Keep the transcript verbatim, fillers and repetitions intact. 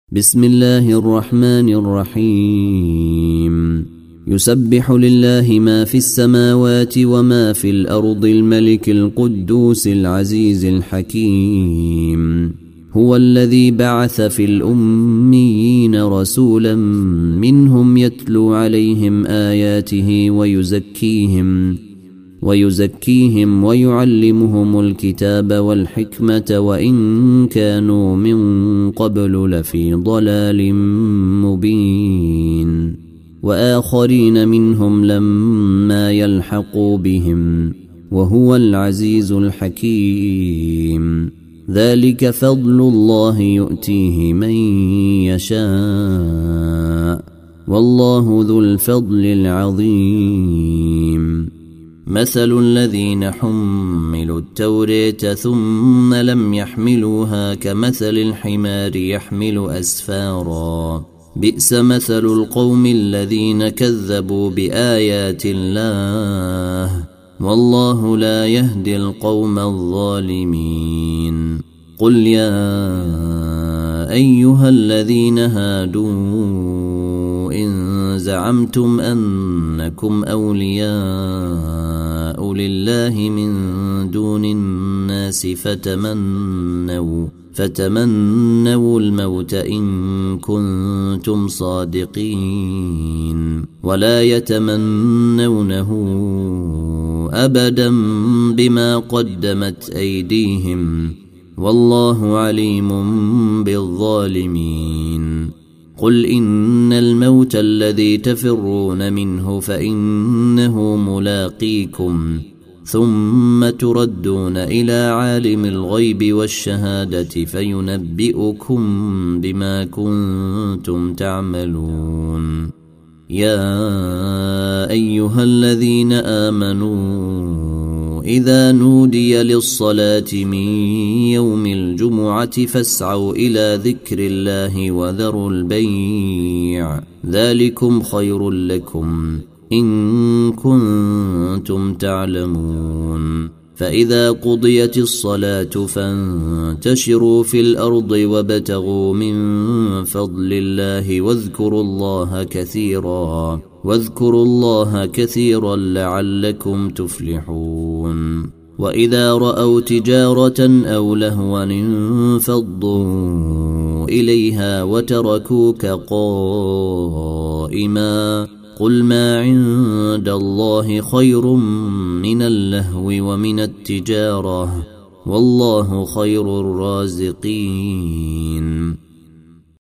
بسم الله الرحمن الرحيم يسبح لله ما في السماوات وما في الأرض الملك القدوس العزيز الحكيم هو الذي بعث في الأميين رسولا منهم يتلو عليهم آياته ويزكيهم ويزكيهم ويعلمهم الكتاب والحكمة وإن كانوا من قبل لفي ضلال مبين وآخرين منهم لما يلحقوا بهم وهو العزيز الحكيم ذلك فضل الله يؤتيه من يشاء والله ذو الفضل العظيم مثل الذين حملوا التوراة ثم لم يحملوها كمثل الحمار يحمل أسفارا بئس مثل القوم الذين كذبوا بآيات الله والله لا يهدي القوم الظالمين قل يا أيها الذين هادوا إن زعمتم أنكم أولياء لله من دون الناس فتمنوا فتمنوا الموت إن كنتم صادقين ولا يتمنونه أبدا بما قدمت أيديهم والله عليم بالظالمين قل إن الموت الذي تفرون منه فإنه ملاقيكم ثم تردون إلى عالم الغيب والشهادة فينبئكم بما كنتم تعملون يا أيها الذين آمنوا إذا نودي للصلاة من يوم الجمعة فاسعوا إلى ذكر الله وذروا البيع ذلكم خير لكم إن كنتم تعلمون فإذا قضيت الصلاة فانتشروا في الأرض وابتغوا من فضل الله واذكروا الله كثيرا واذكروا الله كثيرا لعلكم تفلحون وإذا رأوا تجارة أو لهوا انفضوا إليها وتركوك قائما قل ما عند الله خير من اللهو ومن التجارة والله خير الرازقين